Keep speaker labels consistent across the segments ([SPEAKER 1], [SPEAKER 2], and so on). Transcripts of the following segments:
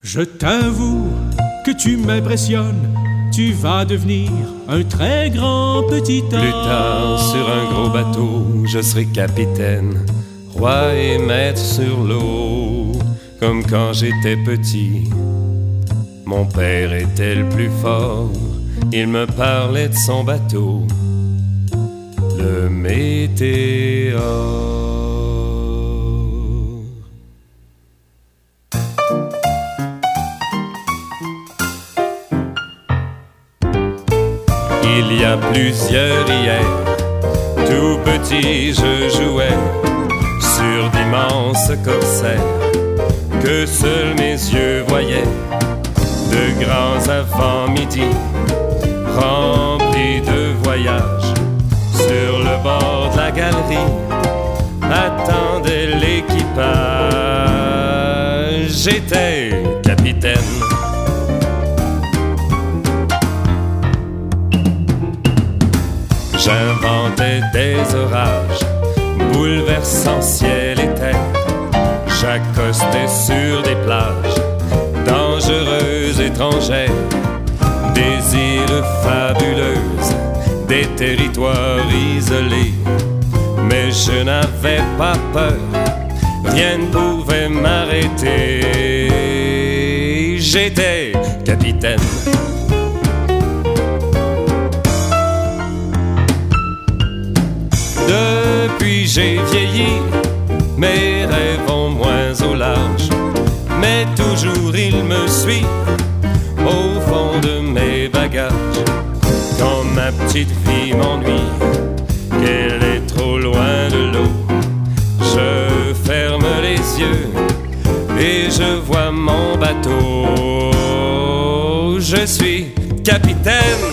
[SPEAKER 1] Je t'avoue que tu m'impressionnes. Tu vas devenir un très grand petit homme.
[SPEAKER 2] Plus tard, sur un gros bateau, je serai capitaine, roi et maître sur l'eau. Comme quand j'étais petit, mon père était le plus fort. Il me parlait de son bateau, le météore. Il y a plusieurs hier, tout petit je jouais sur d'immenses corsaires que seuls mes yeux voyaient. De grands avant-midi remplis de voyages, sur le bord de la galerie attendait l'équipage. J'étais capitaine. J'inventais des orages, bouleversant ciel et terre. J'accostais sur des plages dangereuses, étrangères. Des îles fabuleuses, des territoires isolés. Mais je n'avais pas peur, rien ne pouvait m'arrêter. J'étais capitaine. Depuis j'ai vieilli, mes rêves ont moins au large, mais toujours il me suit au fond de mes bagages. Quand ma petite fille m'ennuie, qu'elle est trop loin de l'eau, je ferme les yeux et je vois mon bateau. Je suis capitaine.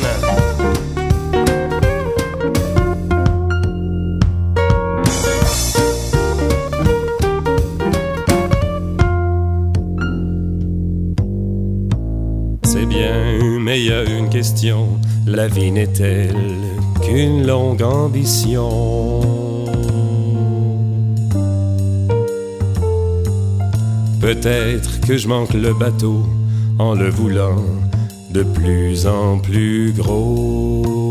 [SPEAKER 2] C'est bien, mais il y a une question. La vie n'est-elle qu'une longue ambition? Peut-être que je manque le bateau en le voulant de plus en plus gros.